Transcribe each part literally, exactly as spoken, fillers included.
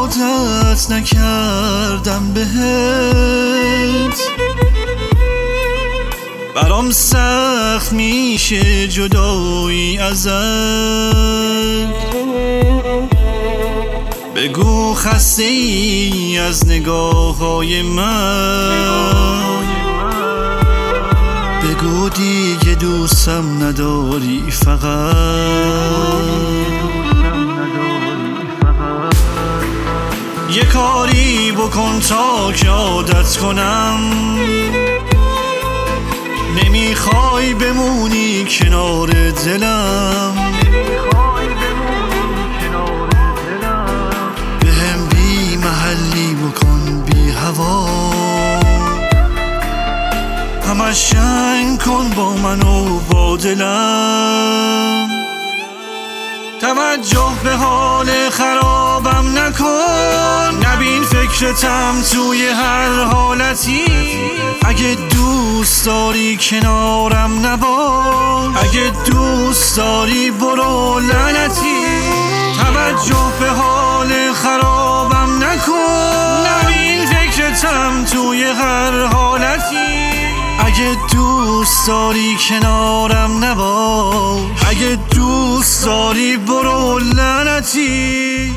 عادت نکردم بهت، برام سخت میشه جدایی ازت. بگو خسته ای از نگاه های من، بگو دیگه دوستم نداری فقط. یه کاری بکن تا که عادت کنم، نمیخوای بمونی کنار دلم. بهم بی محلی بکن بی هوا، همش شنگ کن با من و با دلم. توجه به حال خرابم نکن، نبین فکرتم توی هر حالتی. اگه دوست داری کنارم نباش، اگه دوست داری برو لعنتی. توجه به حال خرابم نکن، نبین فکرتم توی هر حالتی. اگه دوست داری کنارم نباش، اگه دوست داری برو لعنتی.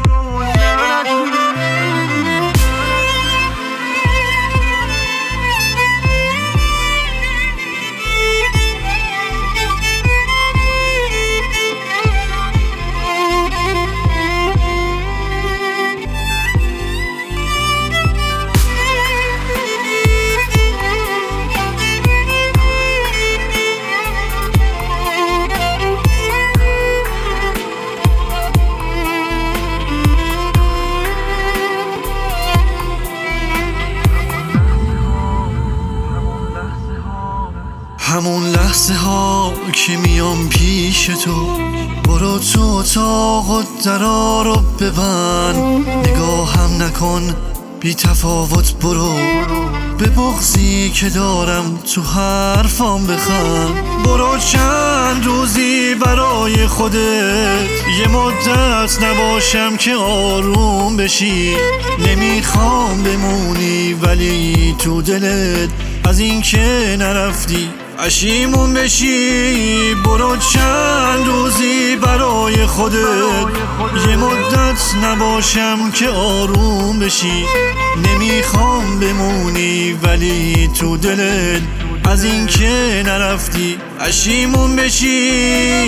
همون لحظه ها که میام پیش تو، برو تو اتاق و درا رو ببند. نگاهم نکن بی تفاوت برو، به بغضی که دارم تو حرفام بخند. برو چند روزی برای خودت، یه مدت نباشم که آروم بشی. نمیخوام بمونی ولی تو دلت از این که نرفتی پشیمون بشی. برو چند روزی برای خودت، یه مدت نباشم که آروم بشی. نمیخوام بمونی ولی تو دلت از این که نرفتی پشیمون بشی.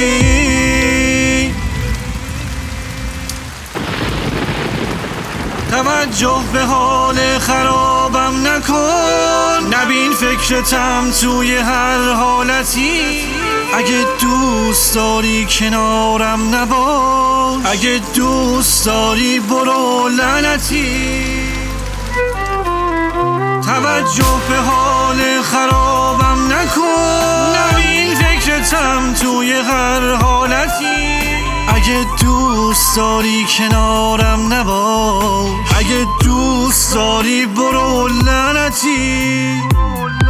توجه به حال خرابم نکن، نبین فکرتم توی هر حالتی. اگه دوست داری کنارم نباش، اگه دوست داری برو لعنتی. توجه به حال خرابم نکن، نبین فکرتم توی هر حالتی. اگه دوست داری کنارم نباش، اگه دوست داری برو لعنتی.